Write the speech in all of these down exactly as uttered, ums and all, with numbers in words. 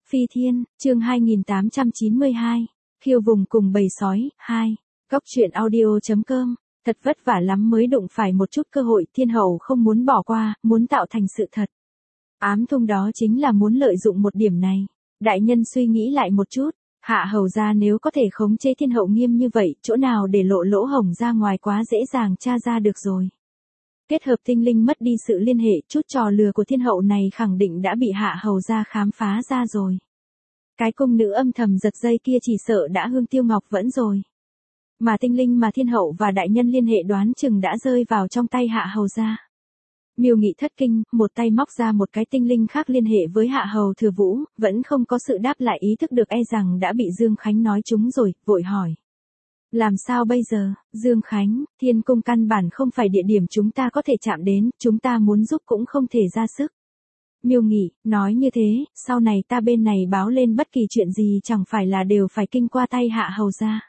Phi Thiên, chương hai nghìn tám trăm chín mươi hai, khiêu vùng cùng bầy sói, hai, Cóc truyện audio.com, thật vất vả lắm mới đụng phải một chút cơ hội, thiên hậu không muốn bỏ qua, muốn tạo thành sự thật. Ám thung đó chính là muốn lợi dụng một điểm này. Đại nhân suy nghĩ lại một chút, hạ hầu ra nếu có thể khống chế thiên hậu nghiêm như vậy, chỗ nào để lộ lỗ hổng ra ngoài quá dễ dàng tra ra được rồi. Kết hợp tinh linh mất đi sự liên hệ, chút trò lừa của thiên hậu này khẳng định đã bị hạ hầu ra khám phá ra rồi. Cái cung nữ âm thầm giật dây kia chỉ sợ đã hương tiêu ngọc vẫn rồi. Mà tinh linh mà thiên hậu và đại nhân liên hệ đoán chừng đã rơi vào trong tay hạ hầu ra. Miêu Nghị thất kinh, một tay móc ra một cái tinh linh khác liên hệ với hạ hầu thừa vũ, vẫn không có sự đáp lại, ý thức được e rằng đã bị Dương Khánh nói trúng rồi, vội hỏi. Làm sao bây giờ, Dương Khánh, thiên cung căn bản không phải địa điểm chúng ta có thể chạm đến, chúng ta muốn giúp cũng không thể ra sức. Miêu Nghị, nói như thế, sau này ta bên này báo lên bất kỳ chuyện gì chẳng phải là đều phải kinh qua tay hạ hầu gia.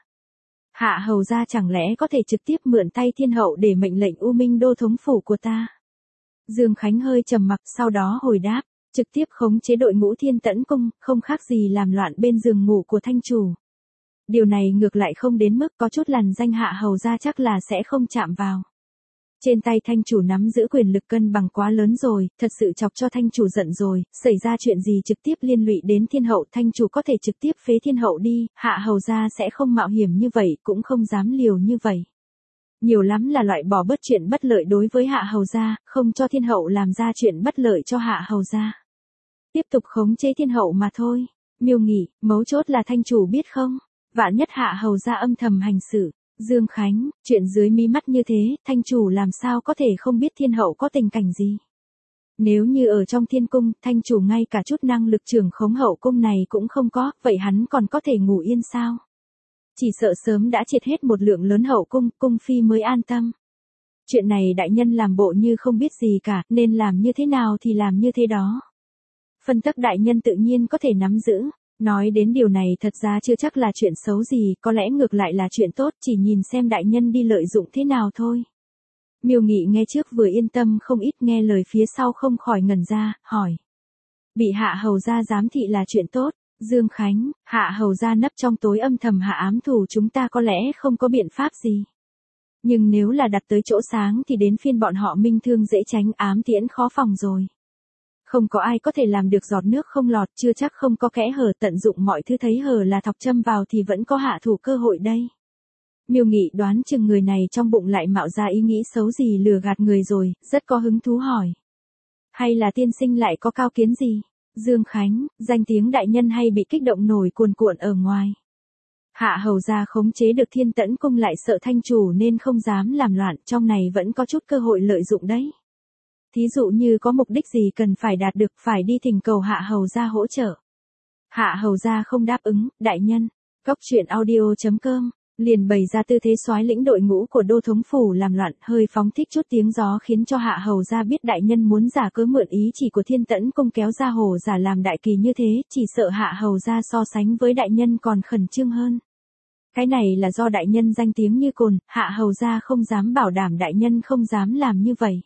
Hạ hầu gia chẳng lẽ có thể trực tiếp mượn tay thiên hậu để mệnh lệnh U Minh đô thống phủ của ta. Dương Khánh hơi trầm mặc sau đó hồi đáp, trực tiếp khống chế đội ngũ Thiên Tẫn Cung, không khác gì làm loạn bên giường ngủ của thanh chủ. Điều này ngược lại không đến mức, có chút lằn danh hạ hầu ra chắc là sẽ không chạm vào. Trên tay thanh chủ nắm giữ quyền lực cân bằng quá lớn rồi, thật sự chọc cho thanh chủ giận rồi, xảy ra chuyện gì trực tiếp liên lụy đến thiên hậu, thanh chủ có thể trực tiếp phế thiên hậu đi, hạ hầu ra sẽ không mạo hiểm như vậy, cũng không dám liều như vậy. Nhiều lắm là loại bỏ bớt chuyện bất lợi đối với hạ hầu gia, không cho thiên hậu làm ra chuyện bất lợi cho hạ hầu gia. Tiếp tục khống chế thiên hậu mà thôi. Miêu Nghị, mấu chốt là thanh chủ biết không? Vạn nhất hạ hầu gia âm thầm hành xử. Dương Khánh, chuyện dưới mí mắt như thế, thanh chủ làm sao có thể không biết thiên hậu có tình cảnh gì? Nếu như ở trong thiên cung, thanh chủ ngay cả chút năng lực trưởng khống hậu cung này cũng không có, vậy hắn còn có thể ngủ yên sao? Chỉ sợ sớm đã triệt hết một lượng lớn hậu cung, cung phi mới an tâm. Chuyện này đại nhân làm bộ như không biết gì cả, nên làm như thế nào thì làm như thế đó. Phân tắc đại nhân tự nhiên có thể nắm giữ. Nói đến điều này thật ra chưa chắc là chuyện xấu gì, có lẽ ngược lại là chuyện tốt, chỉ nhìn xem đại nhân đi lợi dụng thế nào thôi. Miêu Nghị nghe trước vừa yên tâm không ít, nghe lời phía sau không khỏi ngẩn ra, hỏi. Bị hạ hầu gia giám thị là chuyện tốt. Dương Khánh, hạ hầu gia nấp trong tối âm thầm hạ ám thủ chúng ta có lẽ không có biện pháp gì. Nhưng nếu là đặt tới chỗ sáng thì đến phiên bọn họ minh thương dễ tránh, ám tiễn khó phòng rồi. Không có ai có thể làm được giọt nước không lọt, chưa chắc không có kẽ hở, tận dụng mọi thứ thấy hở là thọc châm vào thì vẫn có hạ thủ cơ hội đây. Miêu Nghị đoán chừng người này trong bụng lại mạo ra ý nghĩ xấu gì lừa gạt người rồi, rất có hứng thú hỏi. Hay là tiên sinh lại có cao kiến gì? Dương Khánh, danh tiếng đại nhân hay bị kích động nổi cuồn cuộn ở ngoài. Hạ hầu gia khống chế được Thiên Tẫn Cung lại sợ thanh chủ nên không dám làm loạn, trong này vẫn có chút cơ hội lợi dụng đấy. Thí dụ như có mục đích gì cần phải đạt được, phải đi thỉnh cầu hạ hầu gia hỗ trợ. Hạ hầu gia không đáp ứng, đại nhân. Cóc truyện audio.com liền bày ra tư thế soái lĩnh đội ngũ của đô thống phủ làm loạn, hơi phóng thích chút tiếng gió khiến cho hạ hầu gia biết đại nhân muốn giả cớ mượn ý chỉ của Thiên Tẫn Cung kéo ra hồ giả làm đại kỳ như thế, chỉ sợ hạ hầu gia so sánh với đại nhân còn khẩn trương hơn. Cái này là do đại nhân danh tiếng như cồn, hạ hầu gia không dám bảo đảm đại nhân không dám làm như vậy.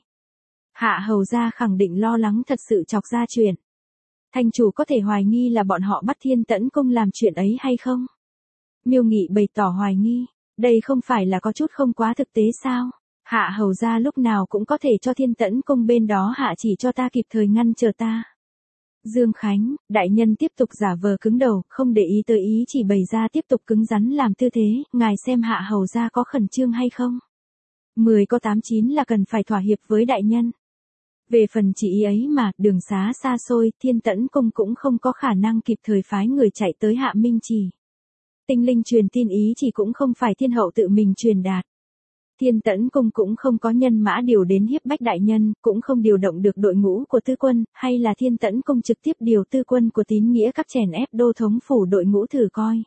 Hạ hầu gia khẳng định lo lắng thật sự chọc ra chuyện. Thành chủ có thể hoài nghi là bọn họ bắt Thiên Tẫn Cung làm chuyện ấy hay không? Miêu Nghị bày tỏ hoài nghi, đây không phải là có chút không quá thực tế sao? Hạ hầu gia lúc nào cũng có thể cho Thiên Tẫn Cung bên đó hạ chỉ cho ta kịp thời ngăn chờ ta. Dương Khánh, đại nhân tiếp tục giả vờ cứng đầu, không để ý tới ý chỉ bày ra tiếp tục cứng rắn làm tư thế, ngài xem hạ hầu gia có khẩn trương hay không? Mười có tám chín là cần phải thỏa hiệp với đại nhân. Về phần chỉ ý ấy mà, đường xá xa xôi, Thiên Tẫn Cung cũng không có khả năng kịp thời phái người chạy tới Hạ Minh Chỉ. Tinh linh truyền tin ý chỉ cũng không phải thiên hậu tự mình truyền đạt. Thiên Tẫn Cung cũng không có nhân mã điều đến hiếp bách đại nhân, cũng không điều động được đội ngũ của tư quân, hay là Thiên Tẫn Cung trực tiếp điều tư quân của tín nghĩa các chèn ép đô thống phủ đội ngũ thử coi.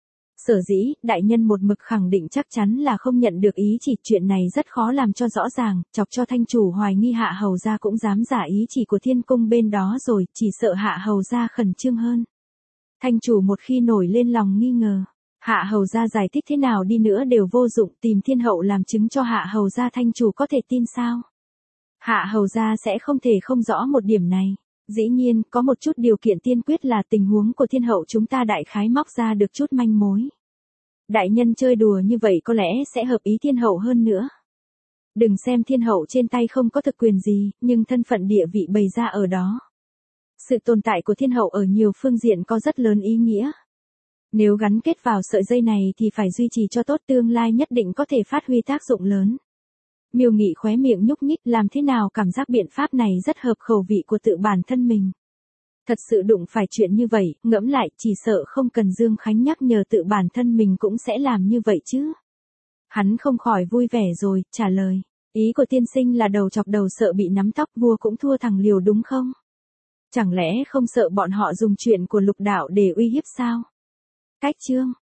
Sở dĩ, đại nhân một mực khẳng định chắc chắn là không nhận được ý chỉ, chuyện này rất khó làm cho rõ ràng, chọc cho thanh chủ hoài nghi hạ hầu gia cũng dám giả ý chỉ của thiên cung bên đó rồi, chỉ sợ hạ hầu gia khẩn trương hơn. Thanh chủ một khi nổi lên lòng nghi ngờ, hạ hầu gia giải thích thế nào đi nữa đều vô dụng, tìm thiên hậu làm chứng cho hạ hầu gia thanh chủ có thể tin sao? Hạ hầu gia sẽ không thể không rõ một điểm này. Dĩ nhiên, có một chút điều kiện tiên quyết là tình huống của thiên hậu chúng ta đại khái móc ra được chút manh mối. Đại nhân chơi đùa như vậy có lẽ sẽ hợp ý thiên hậu hơn nữa. Đừng xem thiên hậu trên tay không có thực quyền gì, nhưng thân phận địa vị bày ra ở đó. Sự tồn tại của thiên hậu ở nhiều phương diện có rất lớn ý nghĩa. Nếu gắn kết vào sợi dây này thì phải duy trì cho tốt, tương lai nhất định có thể phát huy tác dụng lớn. Miêu Nghị khóe miệng nhúc nhích, làm thế nào cảm giác biện pháp này rất hợp khẩu vị của tự bản thân mình. Thật sự đụng phải chuyện như vậy, ngẫm lại chỉ sợ không cần Dương Khánh nhắc nhở tự bản thân mình cũng sẽ làm như vậy chứ. Hắn không khỏi vui vẻ rồi, trả lời. Ý của tiên sinh là đầu chọc đầu sợ bị nắm tóc, vua cũng thua thằng liều đúng không? Chẳng lẽ không sợ bọn họ dùng chuyện của Lục đạo để uy hiếp sao? Cách chương